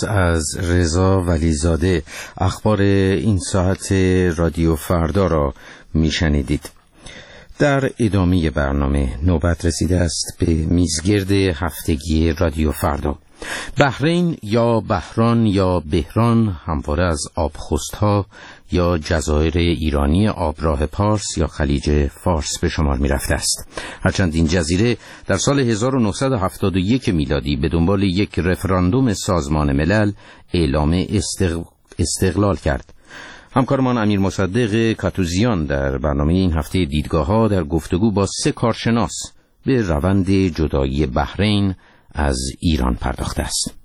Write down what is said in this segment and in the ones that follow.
از رضا ولیزاده. اخبار این ساعت رادیو فردا را میشنیدید. در ادامه برنامه نوبت رسیده است به میزگرد هفتگی رادیو فردا. بحرین یا بحران یا بحران همواره از آبخستها یا جزایر ایرانی آبراه پارس یا خلیج فارس به شمار می رفته است. هرچند این جزیره در سال 1971 میلادی به دنبال یک رفراندوم سازمان ملل اعلام استقلال کرد. همکارمان امیر مصدق کاتوزیان در برنامه این هفته دیدگاه‌ها در گفتگو با 3 کارشناس به روند جدایی بحرین از ایران پرداخته است.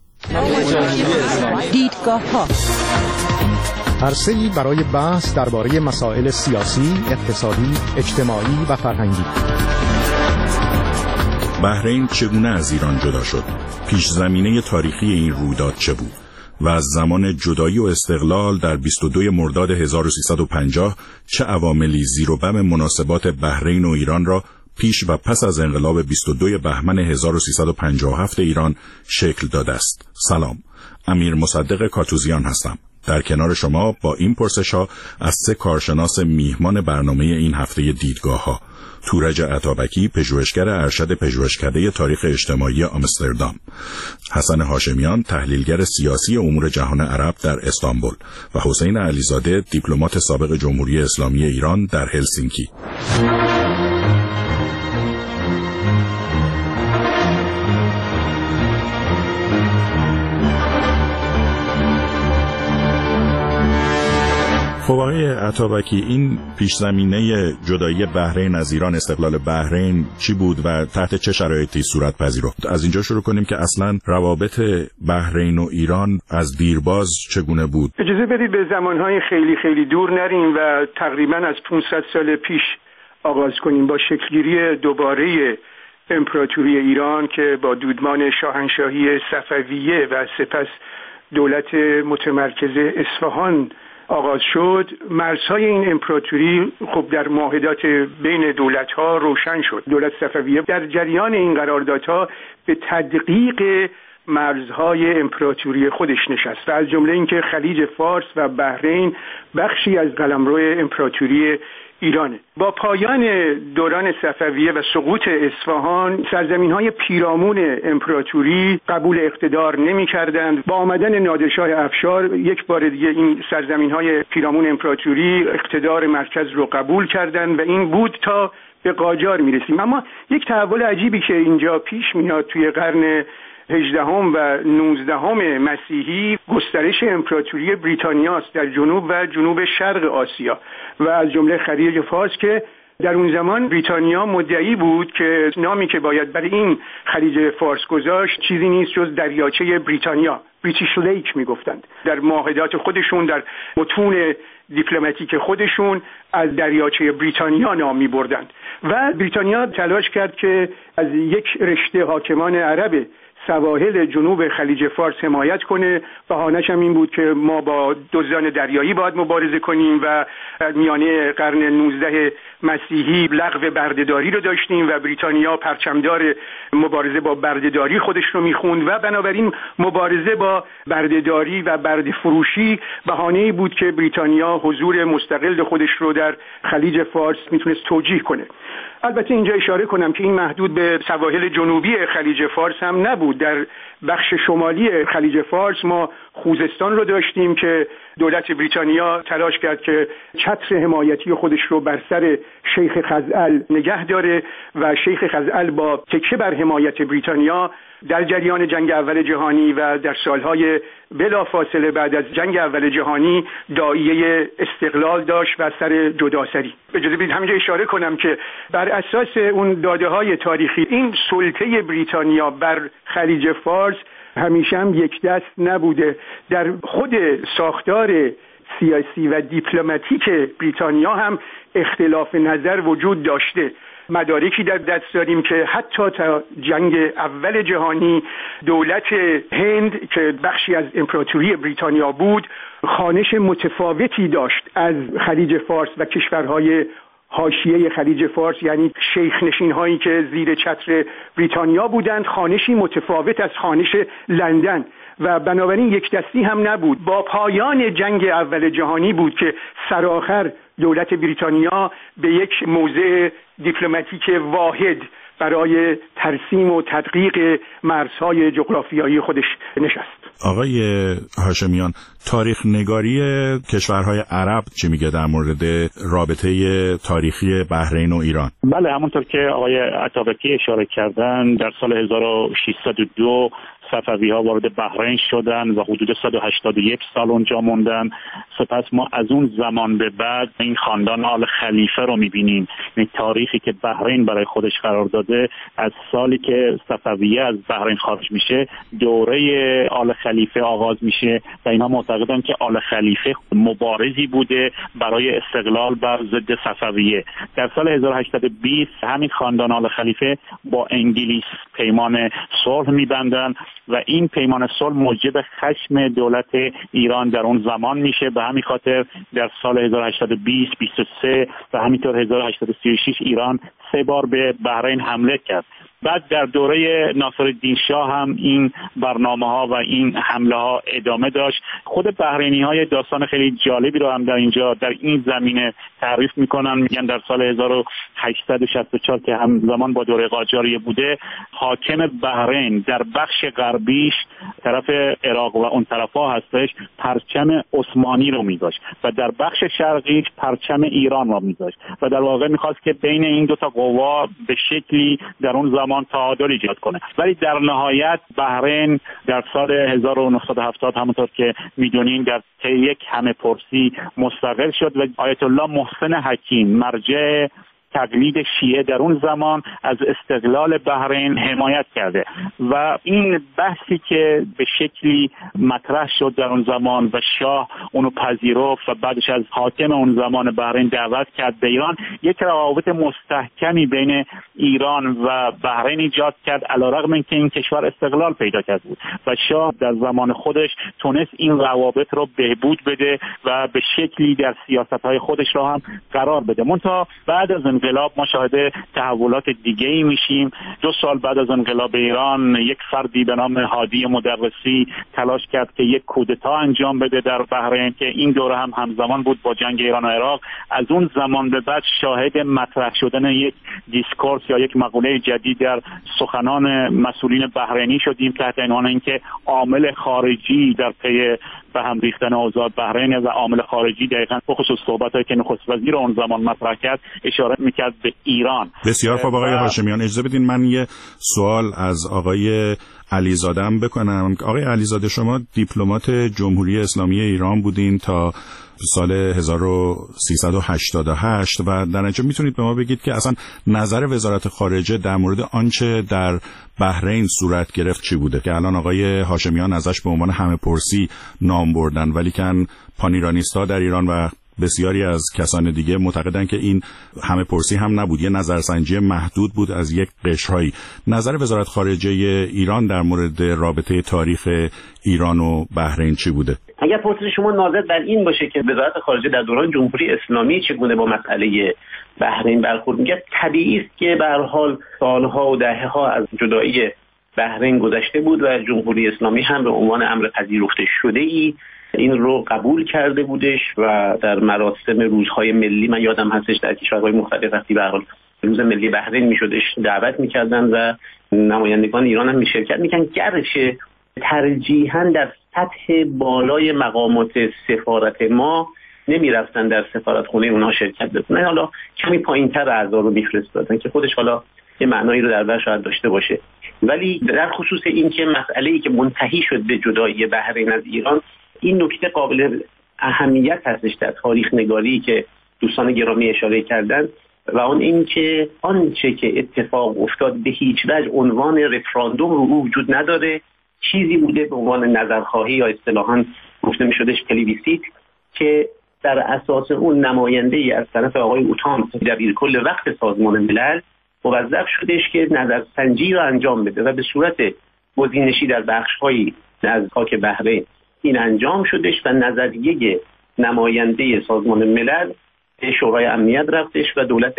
دیدگاه‌ها عرصه‌ای برای بحث درباره مسائل سیاسی، اقتصادی، اجتماعی و فرهنگی. بحرین چگونه از ایران جدا شد؟ پیش زمینه تاریخی این رویداد چه بود؟ و از زمان جدایی و استقلال در 22 مرداد 1350 چه عواملی زیر و بم مناسبات بحرین و ایران را پیش و پس از انقلاب 22 بهمن 1357 ایران شکل داده است؟ سلام، امیر مصدق کاتوزیان هستم. در کنار شما با این پرسش‌ها از 3 کارشناس میهمان برنامه این هفته دیدگاه‌ها: تورج عطابکی، پژوهشگر ارشد پژوهشکده تاریخ اجتماعی آمستردام، حسن هاشمیان، تحلیلگر سیاسی امور جهان عرب در استانبول و حسین علیزاده، دیپلمات سابق جمهوری اسلامی ایران در هلسینکی. خب آقای عطابکی، این پیش زمینه جدایی بحرین از ایران، استقلال بحرین چی بود و تحت چه شرایطی صورت پذیرفت؟ از اینجا شروع کنیم که اصلا روابط بحرین و ایران از دیرباز چگونه بود؟ اجازه بدید به زمانهای خیلی خیلی دور نریم و تقریبا از 500 سال پیش آغاز کنیم با شکلگیری دوباره امپراتوری ایران که با دودمان شاهنشاهی صفویه و سپس دولت متمرکز اصفهان آغاز شد. مرزهای این امپراتوری خب در معاهدات بین دولت‌ها روشن شد. دولت صفویه در جریان این قراردادها به تدقیق مرزهای امپراتوری خودش نشست و از جمله اینکه خلیج فارس و بحرین بخشی از قلمرو امپراتوری ایرانه. با پایان دوران صفویه و سقوط اصفهان، سرزمین‌های پیرامون امپراتوری قبول اقتدار نمی‌کردند. با آمدن نادرشاه افشار یک بار دیگه این سرزمین‌های پیرامون امپراتوری اقتدار مرکز رو قبول کردند و این بود تا به قاجار می‌رسیم. اما یک تحول عجیبی که اینجا پیش میاد توی قرن 18 و 19 مسیحی، گسترش امپراتوری بریتانیاست در جنوب و جنوب شرق آسیا و از جمله خلیج فارس که در اون زمان بریتانیا مدعی بود که نامی که باید برای این خلیج فارس گذاشت چیزی نیست جز دریاچه بریتانیا، بریتیش لیک میگفتند. در معاهدات خودشون، در متون دیپلماتیک خودشون از دریاچه بریتانیا نام میبردند و بریتانیا تلاش کرد که از یک رشته حاکمان عرب سواحل جنوب خلیج فارس حمایت کنه. بهانه‌ش هم این بود که ما با دزدان دریایی باید مبارزه کنیم و میانه قرن 19 مسیحی لغو بردهداری رو داشتیم و بریتانیا پرچمدار مبارزه با بردهداری خودش رو میخوند و بنابراین مبارزه با بردهداری و برده فروشی بهانه‌ای بود که بریتانیا حضور مستقل خودش رو در خلیج فارس میتونست توجیه کنه. البته اینجا اشاره کنم که این محدود به سواحل جنوبی خلیج فارس هم نبود. در بخش شمالی خلیج فارس ما خوزستان رو داشتیم که دولت بریتانیا تلاش کرد که چتر حمایتی خودش رو بر سر شیخ خزعل نگه داره و شیخ خزعل با تکیه بر حمایت بریتانیا در جریان جنگ اول جهانی و در سالهای بلافاصله بعد از جنگ اول جهانی داعیه استقلال داشت و سر جداسری. اجازه بدید همینجا اشاره کنم که بر اساس اون داده‌های تاریخی این سلطه بریتانیا بر خلیج فارس همیشه هم یک دست نبوده. در خود ساختار سیاسی و دیپلماتیک بریتانیا هم اختلاف نظر وجود داشته. مدارکی در دست داریم که حتی تا جنگ اول جهانی دولت هند که بخشی از امپراتوری بریتانیا بود خوانش متفاوتی داشت از خلیج فارس و کشورهای حاشیه خلیج فارس، یعنی شیخ نشین هایی که زیر چتر بریتانیا بودند، خوانشی متفاوت از خوانش لندن و بنابراین یک دستی هم نبود. با پایان جنگ اول جهانی بود که سرآخر دولت بریتانیا به یک موضع دیپلماتیک واحد برای ترسیم و تدقیق مرزهای جغرافیایی خودش نشست. آقای هاشمیان، تاریخ نگاری کشورهای عرب چی میگه در مورد رابطه تاریخی بحرین و ایران؟ بله، همونطور که آقای عطابکی اشاره کردن، در سال 1602 صفوی‌ها وارد بحرین شدن و حدود 181 سال اونجا موندن. سپس ما از اون زمان به بعد این خاندان آل خلیفه رو می‌بینیم. این تاریخی که بحرین برای خودش قرار داده، از سالی که صفویه از بحرین خارج میشه دوره آل خلیفه آغاز میشه و اینا معتقدن که آل خلیفه مبارزی بوده برای استقلال بر ضد صفویه. در سال 1820 همین خاندان آل خلیفه با انگلیس پیمان صلح می‌بندن و این پیمان صلح موجب خشم دولت ایران در اون زمان میشه. به همین خاطر در سال 1820 23 و همینطور 1836 ایران 3 بار به بحرین حمله کرد. بعد در دوره ناصرالدین شاه هم این برنامه‌ها و این حمله‌ها ادامه داشت. خود بحرینی‌ها داستان خیلی جالبی رو هم در این زمینه تعریف می‌کنن. میگن در سال 1864 که همزمان با دوره قاجاریه بوده، حاکم بحرین در بخش غربیش طرف عراق و اون طرفا هستش پرچم عثمانی رو می‌ذاشت و در بخش شرقیش پرچم ایران رو می‌ذاشت و در واقع می‌خواست که بین این دو تا قوا به شکلی در اون زمان تعادل ایجاد کنه. ولی در نهایت بحرین در سال 1970 همونطور که میدونین در یک همه پرسی مستقل شد و آیت الله محسن حکیم مرجع تقلید شیعه در اون زمان از استقلال بحرین حمایت کرده و این بحثی که به شکلی مطرح شد در اون زمان و شاه اونو پذیرفت و بعدش از حاکم اون زمان بحرین دعوت کرد به ایران، یک روابط مستحکمی بین ایران و بحرین ایجاد کرد، علیرغم اینکه این کشور استقلال پیدا کرد بود و شاه در زمان خودش تونست این روابط رو بهبود بده و به شکلی در سیاست‌های خودش رو هم قرار بده. منتها بعد از انقلاب ما شاهد تحولات دیگه‌ای میشیم. 2 سال بعد از انقلاب ایران یک فردی به نام هادی مدرسی تلاش کرد که یک کودتا انجام بده در بحرین که این دوره هم همزمان بود با جنگ ایران و عراق. از اون زمان به بعد شاهد مطرح شدن یک دیسکورس یا یک مقوله جدید در سخنان مسئولین بحرینی شدیم تحت عنوان اینکه عامل خارجی در پی به هم ریختن اوضاع بحرین و عامل خارجی دقیقاً به خصوص صحبتایی که نخست وزیر اون زمان مطرح کرد اشاره میکرد به ایران. بسیار خوب آقای هاشمیان، اجازه بدین من یه سوال از آقای علیزاده بکنم. آقای علیزاده، شما دیپلمات جمهوری اسلامی ایران بودین تا سال 1388 و در نتیجه میتونید به ما بگید که اصلا نظر وزارت خارجه در مورد آنچه در بحرین صورت گرفت چی بوده که الان آقای هاشمیان ازش به عنوان همه پرسی نام بردن، ولی کن پانیرانیست‌ها در ایران و بسیاری از کسان دیگه معتقدن که این همه پرسی هم نبود، یه نظرسنجی محدود بود از یک قشرهایی. نظر وزارت خارجه ایران در مورد رابطه تاریخ ایران و بحرین چی بوده؟ اگر پرسش شما ناظر بر این باشه که وزارت خارجه در دوران جمهوری اسلامی چگونه با مسئله بحرین برخورد می‌کرد، طبیعی است که به هر حال سالها و دهه‌ها از جدایی بحرین گذشته بود و جمهوری اسلامی هم به عنوان امر پذیرفته شده‌ای این رو قبول کرده بودش و در مراسم روزهای ملی، من یادم هستش در کشورهای مختلف وقتی به هر حال روز ملی بحرین میشدش دعوت میکردن و نمایندگان ایران هم شرکت میکنن، گرچه ترجیحاً در سطح بالای مقامات سفارت ما نمیرفتن در سفارتخونه اونها شرکت بکنن، حالا کمی پایین‌تر اعضا رو میفرستادن که خودش حالا یه معنایی رو در بر شاید داشته باشه. ولی در خصوص این که مسئله‌ای که منتهی شد به جدایی بحرین از ایران، این نکته قابل اهمیت هستش در تاریخ نگاری که دوستان گرامی اشاره کردن و اون این که آنچه که اتفاق افتاد به هیچ وجه عنوان رفراندوم رو وجود نداره، چیزی بوده به عنوان نظرخواهی یا اصطلاحاً گفته می‌شدش پلیبیسیت که در اساس اون نماینده‌ای از طرف آقای اوتان دبیرکل وقت سازمان ملل موظف شدش که نظرسنجی رو انجام بده و به صورت گزینشی در بخش‌هایی از خاک بحرین این انجام شدش و نظریه نماینده سازمان ملل به شورای امنیت رفتش و دولت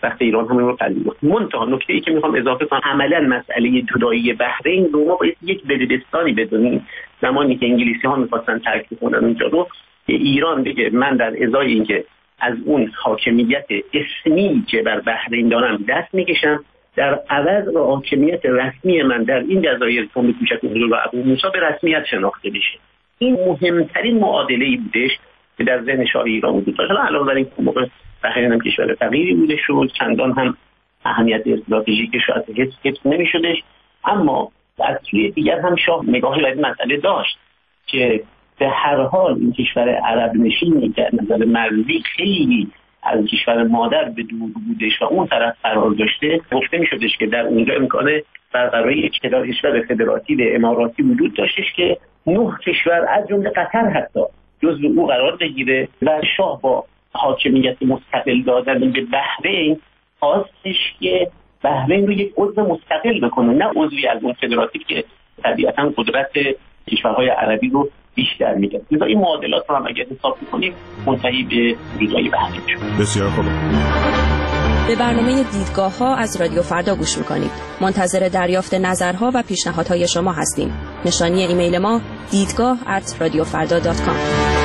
وقت ایران همین رو پذیرفت. منتها نکته‌ای که میخوام اضافه کنم، عملاً مسئله جدایی بحرین رو ما باید یک دبیرستانی بدونیم. زمانی که انگلیسی‌ها می‌خواستن ترک کنن اونجا رو، که ایران بگه من در ازای اینکه از اون حاکمیت اسمی که بر بحرین دارم دست میکشم، در عوض با حاکمیت رسمی من در این جزایر تنب کوچک و ابو موسی به رسمیت شناخته بشه. این مهمترین معادله‌ای بودش که در ذهن شاه ایران وجود داشت. علاوه بر این موقع بحرین هم کشور فقیری بوده شد، چندان هم اهمیت استراتژیک شاید حفظ نمی‌شدش، اما از سوی دیگر هم شاه نگاهی به این مسئله داشت که به هر حال این کشور عرب نشینی که نظر مرزی خیلی از کشور مادر به دور بودش و اون طرف قرار داشته، گفته می‌شدش که در اونجا امکان برقراری یک کشور فدراتیو اماراتی وجود داشتش که 9 کشور از جمله قطر حتی جزو او قرار بگیره و شاه با حاکمیت مستقل دادن به بحرین خواستش که بحرین رو یک عضو مستقل بکنه، نه عضوی از اون فدراتیو که طبیعتاً قدرت کشورهای عربی رو بیشتر میگه. لذا این معادلات رو هم اگر حساب کنیم منتهی به جدایی بحرین شد. بسیار خوب. به برنامه دیدگاه‌ها از رادیو فردا گوش می‌کنید. منتظر دریافت نظرها و پیشنهادهای شما هستیم. نشانی ایمیل ما دیدگاه@radiofarda.com.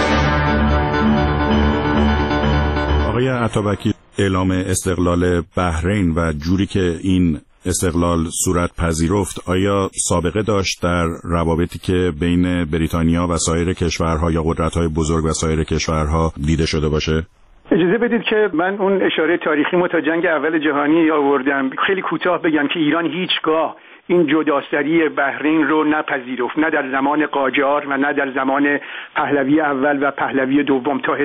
آقای عطابکی، اعلام استقلال بحرین و جوری که این استقلال صورت پذیرفت آیا سابقه داشت در روابطی که بین بریتانیا و سایر کشورها یا قدرت‌های بزرگ و سایر کشورها دیده شده باشه؟ اجازه بدید که من اون اشاره تاریخی ما تا جنگ اول جهانی آوردم. خیلی کوتاه بگم که ایران هیچگاه این جداسری بحرین رو نپذیرفت، نه در زمان قاجار و نه در زمان پهلوی اول و پهلوی دوم تا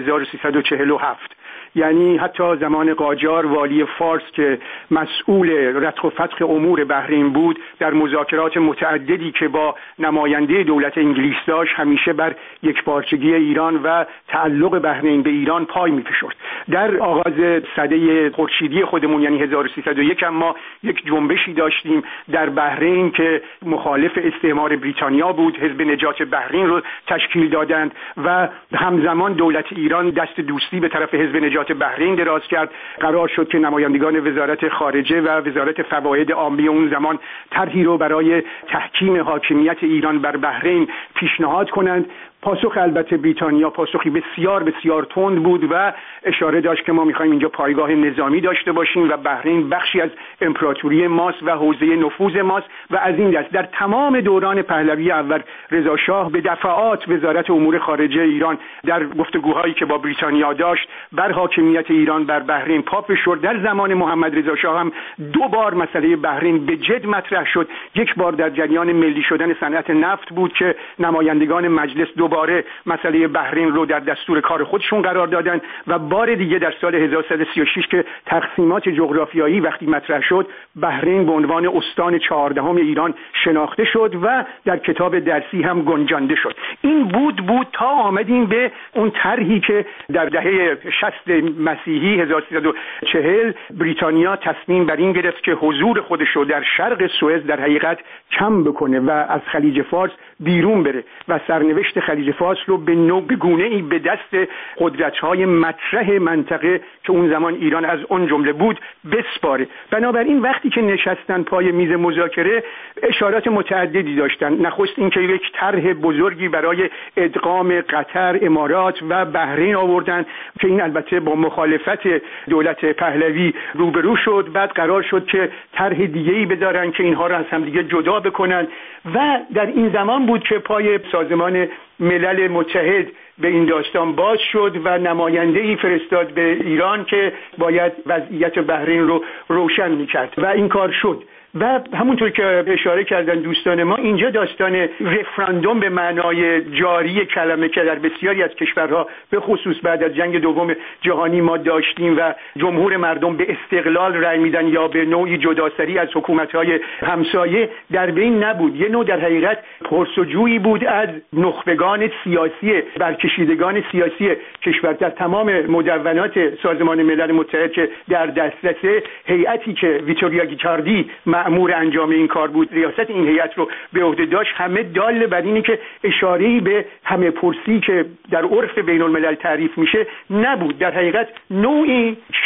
1347. یعنی حتی زمان قاجار والی فارس که مسئول رتق و فتق امور بحرین بود، در مذاکرات متعددی که با نماینده دولت انگلیس داشت همیشه بر یکپارچگی ایران و تعلق بحرین به ایران پای می‌فشرد. در آغاز سده خورشیدی خودمون یعنی 1301 ما یک جنبشی داشتیم در بحرین که مخالف استعمار بریتانیا بود، حزب نجات بحرین رو تشکیل دادند و همزمان دولت ایران دست دوستی به طرف حزب نجات بحرین دراز کرد. قرار شد که نمایندگان وزارت خارجه و وزارت فواید عامه اون زمان طرحی رو برای تحکیم حاکمیت ایران بر بحرین پیشنهاد کنند. پاسخ البته بریتانیا پاسخی بسیار بسیار تند بود و اشاره داشت که ما می‌خوایم اینجا پایگاه نظامی داشته باشیم و بحرین بخشی از امپراتوری ماست و حوزه نفوذ ماست و از این دست در تمام دوران پهلوی اول رضا شاه به دفعات وزارت امور خارجه ایران در گفتگوهایی که با بریتانیا داشت بر حاکمیت ایران بر بحرین پا فشرد. در زمان محمد رضا شاه هم 2 بار مسئله بحرین به جد مطرح شد. یک بار در جریان ملی شدن صنعت نفت بود که نمایندگان مجلس دوباره مسئله بحرین رو در دستور کار خودشون قرار دادن و بار دیگه در سال 1136 که تقسیمات جغرافیایی وقتی مطرح شد بحرین به عنوان استان 14 ایران شناخته شد و در کتاب درسی هم گنجانده شد. این بود تا آمدیم به اون طرحی که در دهه 60 مسیحی 1340 بریتانیا تصمیم بر این گرفت که حضور خودش رو در شرق سوئد در حقیقت کم بکنه و از خلیج فارس بیرون بره و سرنوشت خلیج فارس رو به گونه‌ای به دست قدرت‌های مطرح منطقه که اون زمان ایران از اون جمله بود بسپاره. بنابراین وقتی که نشستن پای میز مذاکره اشارات متعددی داشتن. نخست این که یک طرح بزرگی برای ادغام قطر، امارات و بحرین آوردن که این البته با مخالفت دولت پهلوی روبرو شد. بعد قرار شد که طرح دیگه‌ای بدارن که اینها را از هم دیگه جدا بکنن و در این زمان بود که پای سازمان ملل متحد به این داستان باز شد و نماینده‌ای فرستاد به ایران که باید وضعیت بحرین رو روشن می‌کرد و این کار شد. و همونطور که اشاره کردن دوستان ما اینجا داستان رفراندوم به معنای جاری کلمه که در بسیاری از کشورها به خصوص بعد از جنگ دوم جهانی ما داشتیم و جمهور مردم به استقلال رأی میدن یا به نوعی جداسری از حکومت‌های همسایه در بین نبود. یه نوع در حقیقت پرسجویی بود از نخبگان سیاسی برکشیدگان سیاسی کشور. در تمام مدونات سازمان ملل متحد که در دسترس هیئتی که ویتوریا گیکاردی مأمور انجام این کار بود ریاست این هیئت رو به عهده داشت همه دال بر اینه که اشاره‌ای به همه پرسی که در عرف بین الملل تعریف میشه نبود. در حقیقت نوعی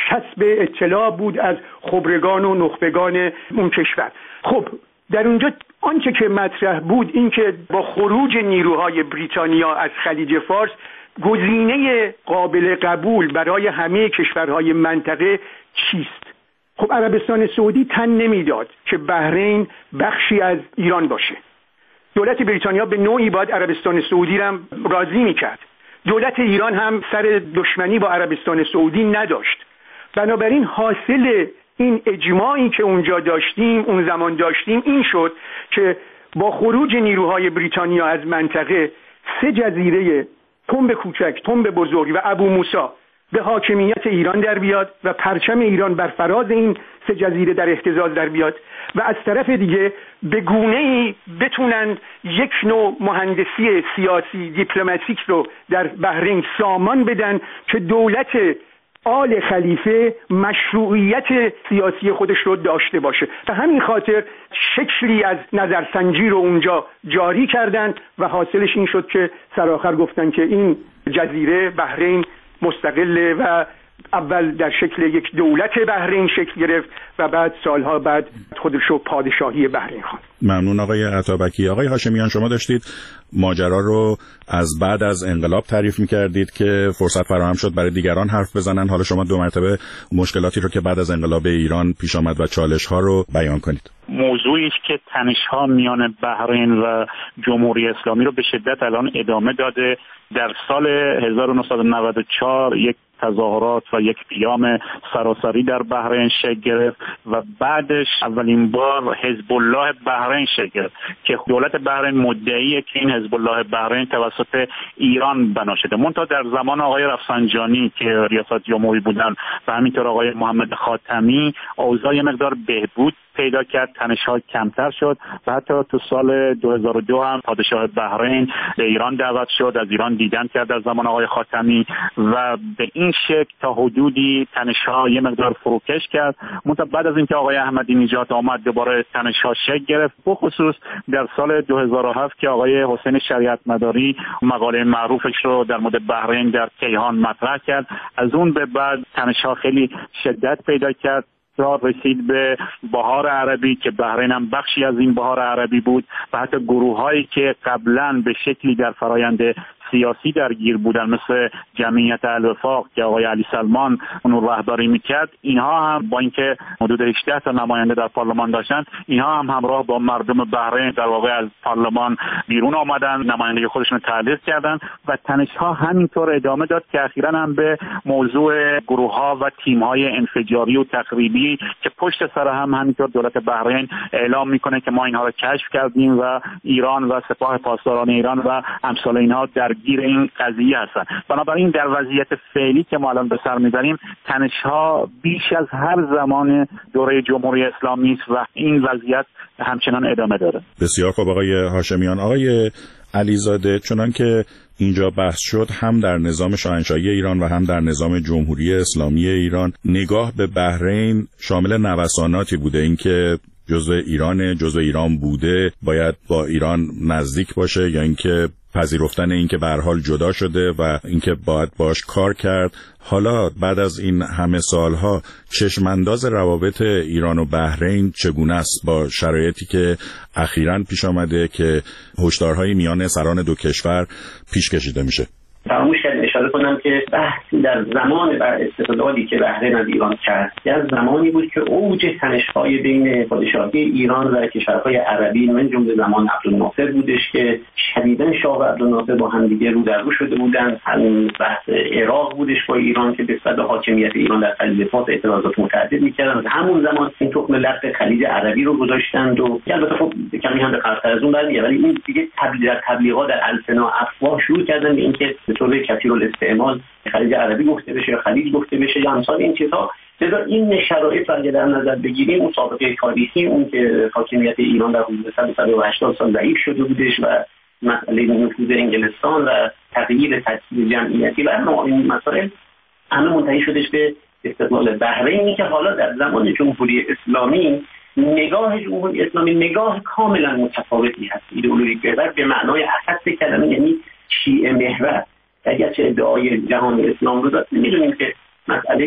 کسب اطلاع بود از خبرگان و نخبگان اون کشور. خب در اونجا آنچه که مطرح بود این که با خروج نیروهای بریتانیا از خلیج فارس گزینه قابل قبول برای همه کشورهای منطقه چیست؟ خب عربستان سعودی تن نمیداد که بحرین بخشی از ایران باشه. دولت بریتانیا به نوعی باید عربستان سعودی را راضی میکرد. دولت ایران هم سر دشمنی با عربستان سعودی نداشت. بنابراین حاصل این اجماعی که اونجا داشتیم، اون زمان داشتیم، این شد که با خروج نیروهای بریتانیا از منطقه 3 جزیره تنب کوچک، تنب بزرگ و ابو موسی به حاکمیت ایران در بیاد و پرچم ایران بر فراز این 3 جزیره در اهتزاز در بیاد و از طرف دیگه به گونه‌ای بتونن یک نوع مهندسی سیاسی دیپلماتیک رو در بحرین سامان بدن که دولت آل خلیفه مشروعیت سیاسی خودش رو داشته باشه. به همین خاطر شکلی از نظرسنجی رو اونجا جاری کردن و حاصلش این شد که سرآخر گفتن که این جزیره بحرین مستقله و اول در شکل یک دولت بحرین شکل گرفت و بعد سالها بعد خودش رو پادشاهی بحرین خواند. ممنون آقای عطابکی. آقای هاشمیان، شما داشتید ماجرا رو از بعد از انقلاب تعریف می‌کردید که فرصت فراهم شد برای دیگران حرف بزنن. حالا شما 2 مرتبه مشکلاتی رو که بعد از انقلاب ایران پیش آمد و چالش‌ها رو بیان کنید. موضوعی است که تنش‌ها میان بحرین و جمهوری اسلامی رو به شدت الان ادامه داده. در سال 1994 یک تظاهرات و یک قیام سراسری در بحرین شکل گرفت و بعدش اولین بار حزب الله بحرین شکل گرفت که دولت بحرین مدعیه که این حزب الله بحرین توسط ایران بنا شده. منتها در زمان آقای رفسنجانی که ریاست جمهوری بودن و همینطور آقای محمد خاتمی اوضاع مقدار بهبود پیدا کرد، تنش‌ها کمتر شد و حتی تو سال 2002 هم پادشاه بحرین به ایران دعوت شد، از ایران دیدن کرد در زمان آقای خاتمی و به این شکل تا حدودی تنش‌ها یه مقدار فروکش کرد. منتها بعد از اینکه آقای احمدی نژاد آمد دوباره تنش‌ها شکل گرفت، بخصوص در سال 2007 که آقای حسین شریعت مداری مقاله معروفش رو در مورد بحرین در کیهان مطرح کرد. از اون به بعد تنش‌ها خیلی شدت پیدا کرد، رسید به بهار عربی که بحرین هم بخشی از این بهار عربی بود و حتی گروه‌هایی که قبلا به شکلی در فرایند سیاسی درگیر بودن مثل جمعیت الوفاق که آقای علی سلمان اون رهبری میکرد، اینها هم با اینکه حدود 18 تا نماینده در پارلمان داشتن، اینها هم همراه با مردم بحرین در واقع از پارلمان بیرون آمدن، نمایندگی خودشون تعلیق کردن و تنش‌ها همینطور ادامه داد که اخیراً هم به موضوع گروه‌ها و تیم‌های انفجاری و تخریبی که پشت سر هم همینطور دولت بحرین اعلام میکنه که ما اینها رو کشف کردیم و ایران و سپاه پاسداران ایران و امثال اینها درگیر این قضیه هستن. بنابراین در وضعیت فعلی که ما الان به سر میبریم تنش‌ها بیش از هر زمان دوره جمهوری اسلامی است و این وضعیت همچنان ادامه داره. بسیار خوب آقای هاشمیان. آقای علیزاده، چنان که اینجا بحث شد، هم در نظام شاهنشاهی ایران و هم در نظام جمهوری اسلامی ایران نگاه به بحرین شامل نوساناتی بوده. اینکه جزء ایران بوده باید با ایران نزدیک باشه، یا اینکه پذیرفتن اینکه به هر حال جدا شده و اینکه باید باش کار کرد. حالا بعد از این همه سالها چشمانداز روابط ایران و بحرین چگونه است با شرایطی که اخیراً پیش آمده که هشدارهای میان سران دو کشور پیش کشیده میشه؟ فراموش کردم اشاره کنم که بحث در زمان استقلالی که بحرین از ایران کرد از زمانی بود که اوج تنش‌های بین پادشاهی ایران و کشورهای عربی من جمله زمان عبدالناصر بودش که شدیداً شاه و عبدالناصر با هم دیگه رو در رو شده بودن. همین بحث عراق بودش با ایران که نسبت به حاکمیت ایران در خلیج فارس اعتراضات متعدد می‌کردن. همون زمان این تخم لق خلیج عربی رو گذاشتند و البته خب کمی هم به قرض از اون برمیاد، ولی این دیگه تبلیغات در السنا افواه شروع کردن به اینکه طور کثیر الاستعمال خلیج عربی گفته بشه یا خلیج گفته بشه یا امثال این چیزها. لذا این شرایط رو اگه در نظر بگیریم، اون سابقه تاریخی، اون که حاکمیت ایران در حدود 180 سال ضعیف شده بودش و مسئله نفوذ انگلستان و تغییر تشکیل جمعیتی و این مسائل همه منتهی شدش به استقلال بحرینی که حالا در زمان جمهوری اسلامی نگاه جمهوری اسلامی نگاه کاملا متفاوتی هست. ایدئولوژی محور به معنای اخص کلمه، یعنی شیعه محور. اگرچه ادعای جهان اسلام رو داد، می‌دونیم که مسئله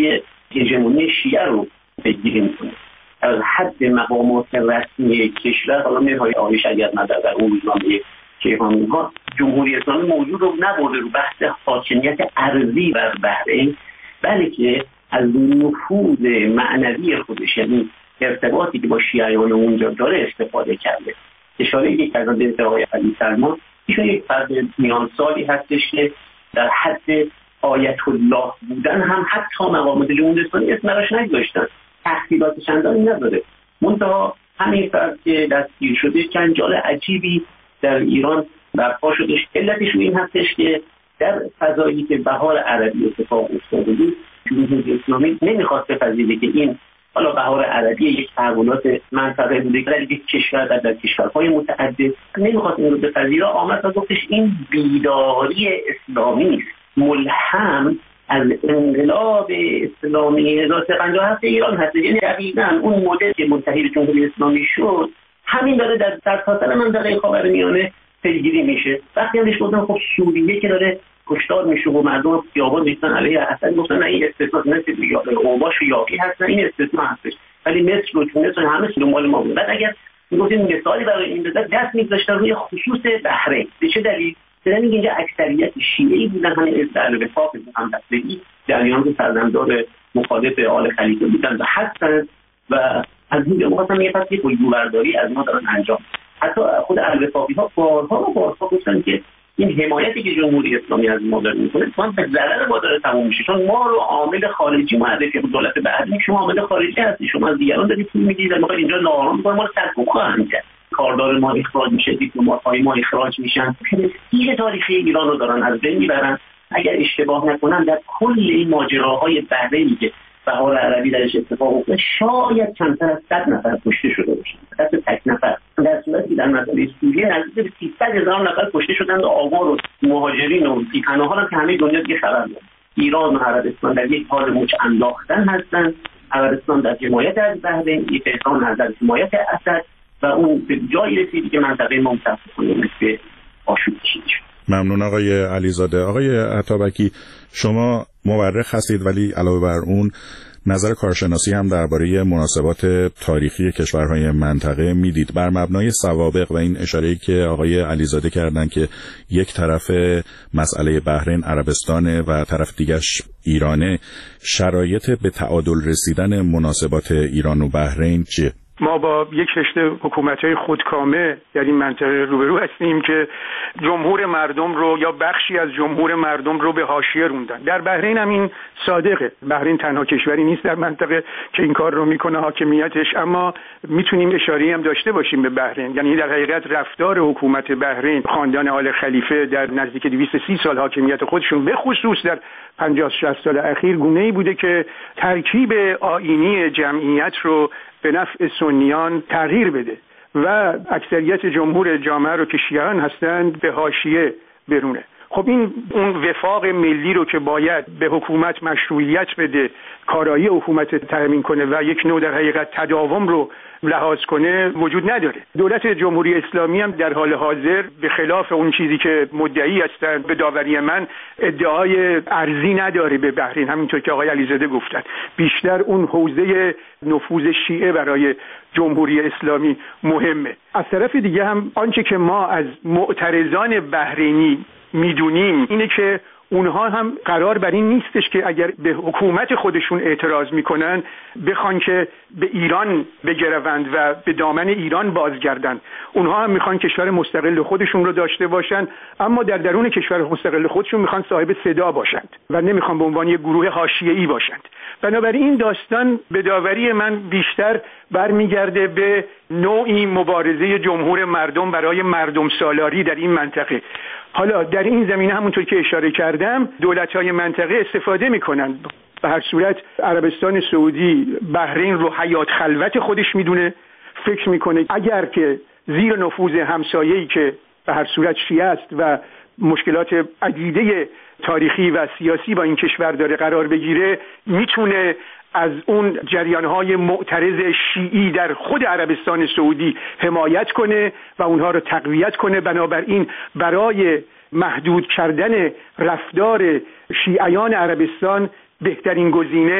هژمونی شیعه رو پیگیری میکنه. از حد مقامات رسمی کشور، حالا نهایی آیش اگر نداره در اون روزنامه کیهان‌ها، جمهوری اسلامی موضوع رو نبرده رو بحث حاکمیت ارضی بر بحرین، بلکه از نفوذ معنوی خودش، یعنی ارتباطی که با شیعیان اونجا داره استفاده کرده. اشاره یک از آقای علی سلمان، ایشون یک فرد میان سالی هستش که در حد آیت الله بودن هم حتی مقامات جمهوری اسلامی اسم براش نگذاشتن، تحصیلات چندانی نداره. منتها همین فرد که دستگیر شده جنجال عجیبی در ایران برپا شده. علتش این هستش که در فضایی که بهار عربی اتفاق افتاده بود، جمهوری اسلامی نمیخواست بپذیره که این حالا بهار عربی یک تحولات منطقه بوده که در یک کشور در کشورهای متعدد، نمیخواست این رو بپذیره. آمد و گفتش این بیداری اسلامی نیست، ملهم از انقلاب اسلامی 1357 ایران هست. یعنی دقیقاً اون مدل که منتهی جمهوری اسلامی شد، همین داره در سرتاسر منطقه خاورمیانه پیگیری میشه. وقتی هم بهش گفتن خب سوریه که داره کشتار میشه و مردم خیابان میشن علیه اسد، گفتن نه این استثنا مثل اوباش و یاقی هست، نه این استثنا هستش، ولی مصر و تونس و همه دنبال ما بود. بعد اگر میگفتیم مثالی برای این بزنید، دست میذاشتن روی خصوص بحرین. به چه دلیل؟ چون میگه اینجا اکثریت شیعی بودن، همین در وفاق هم دستگی جریان که فرزندان مخالف آل خلیفه بودن و هستن و از این می‌خواستن یه پس یک الگوبرداری از ما دارن انجام. حتی خود الوفاقی‌ها بارها گفتن که این حمایتی که جمهوری اسلامی از ما داره میکنه اتفاقاً به ضرر ما داره تموم میشه، چون ما رو عامل خارجی معرفی به دولت بعدی، شما عامل خارجی هستی، شما از دیگران دارید پول میگیرید، میخواید اینجا ناآرام بکنید، ما رو سرکوب خواهند کرد، کاردار ما اخراج میشه، دیپلمات‌های ما اخراج میشن، پرستیژ تاریخی ایران رو دارن از بین میبرن. اگر اشتباه نکنم در کل این ماجراهای بحرینی که بهار عربی درش اتفاق افتاد، شاید کمتر از 100 نفر کشته شده باشن، دست تک نفر، در صورتی که در مسئله سوریه نزدیک به 300,000 نفر کشته شدند و آوار و مهاجرین و بی‌پناهان هم که همه دنیا دیگه خبر داره. ایران و عربستان در یک حال مچ انداختن هستند، عربستان در حمایت از بحرین، یک احسان در حمایت اسد و اون به جایی رسیدی که منطقه ما متاسفانه مثل آشوب کشیده شد. ممنون آقای علیزاده. آقای عطابکی، شما مورخ هستید ولی علاوه بر اون نظر کارشناسی هم درباره مناسبات تاریخی کشورهای منطقه میدید. بر مبنای سوابق و این اشاره‌ای که آقای علیزاده کردن که یک طرف مسئله بحرین عربستانه و طرف دیگش ایرانه، شرایط به تعادل رسیدن مناسبات ایران و بحرین چیه؟ ما با یک رشته حکومت‌های خودکامه در این منطقه روبرو هستیم که جمهور مردم رو یا بخشی از جمهور مردم رو به حاشیه روندن. در بحرین هم این صادقه. بحرین تنها کشوری نیست در منطقه که این کار رو میکنه حاکمیتش، اما میتونیم اشاره‌ای هم داشته باشیم به بحرین. یعنی در حقیقت رفتار حکومت بحرین، خاندان آل خلیفه در نزدیک 230 سال حاکمیت خودشون، به خصوص در 50-60 سال اخیر، گونه‌ای بوده که ترکیب آیینی جمعیت رو به نفع سنیان تغییر بده و اکثریت جمهور جامعه رو که شیعیان هستند به حاشیه برونه. خب این اون وفاق ملی رو که باید به حکومت مشروعیت بده، کارایی حکومت تامین کنه و یک نوع در حقیقت تداوم رو لحاظ کنه وجود نداره. دولت جمهوری اسلامی هم در حال حاضر به خلاف اون چیزی که مدعی هستند، به داوری من ادعای ارزی نداره به بحرین، همینطور که آقای علیزاده گفتن. بیشتر اون حوزه نفوذ شیعه برای جمهوری اسلامی مهمه. از طرف دیگه هم آنچه که ما از معترضان بحرینی میدونیم اینه که اونها هم قرار بر این نیستش که اگر به حکومت خودشون اعتراض میکنن بخوان که به ایران بگروند و به دامن ایران بازگردن. اونها هم میخوان کشور مستقل خودشون رو داشته باشن، اما در درون کشور مستقل خودشون میخوان صاحب صدا باشند و نمیخوان به عنوان یک گروه حاشیه‌ای باشند. بنابراین این داستان به داوری من بیشتر برمیگرده به نوعی مبارزه جمهور مردم برای مردم سالاری در این منطقه. حالا در این زمینه همونطور که اشاره کردم دولت‌های منطقه استفاده می‌کنن. به هر صورت عربستان سعودی بحرین رو حیات خلوت خودش میدونه، فکر میکنه اگر که زیر نفوذ همسایه‌ای که به هر صورت شیعه است و مشکلات عدیده تاریخی و سیاسی با این کشور داره قرار بگیره، میتونه از اون جریان‌های معترض شیعی در خود عربستان سعودی حمایت کنه و اونها رو تقویت کنه. بنابراین برای محدود کردن رفتار شیعیان عربستان بهترین گزینه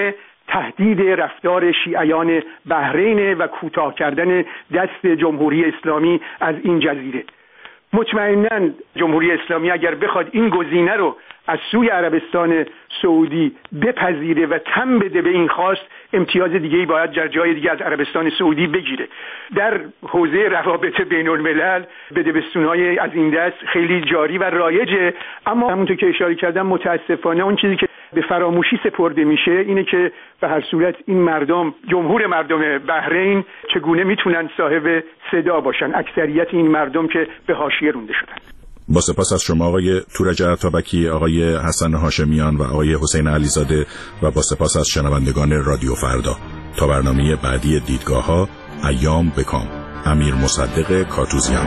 تهدید رفتار شیعیان بحرین و کوتاه کردن دست جمهوری اسلامی از این جزیره. مطمئناً جمهوری اسلامی اگر بخواد این گزینه رو از سوی عربستان سعودی بپذیره و تن بده به این خواست، امتیاز دیگه‌ای باید در جای دیگه از عربستان سعودی بگیره. در حوزه روابط بین الملل بدبستون‌های از این دست خیلی جاری و رایجه، اما همونطور که اشاره کردم متاسفانه اون چیزی که به فراموشی سپرده میشه اینه که به هر صورت این مردم، جمهور مردم بحرین چگونه میتونن صاحب صدا باشن، اکثریت این مردم که به حاشیه رونده شدن. با سپاس از شما آقای تورج عطابکی، آقای حسن هاشمیان و آقای حسین علیزاده و با سپاس از شنوندگان رادیو فردا. تا برنامه بعدی دیدگاه‌ها، ایام بکام. امیر مصدق کاتوزیان.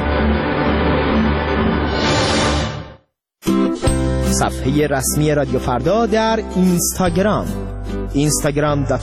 صفحه رسمی رادیو فردا در اینستاگرام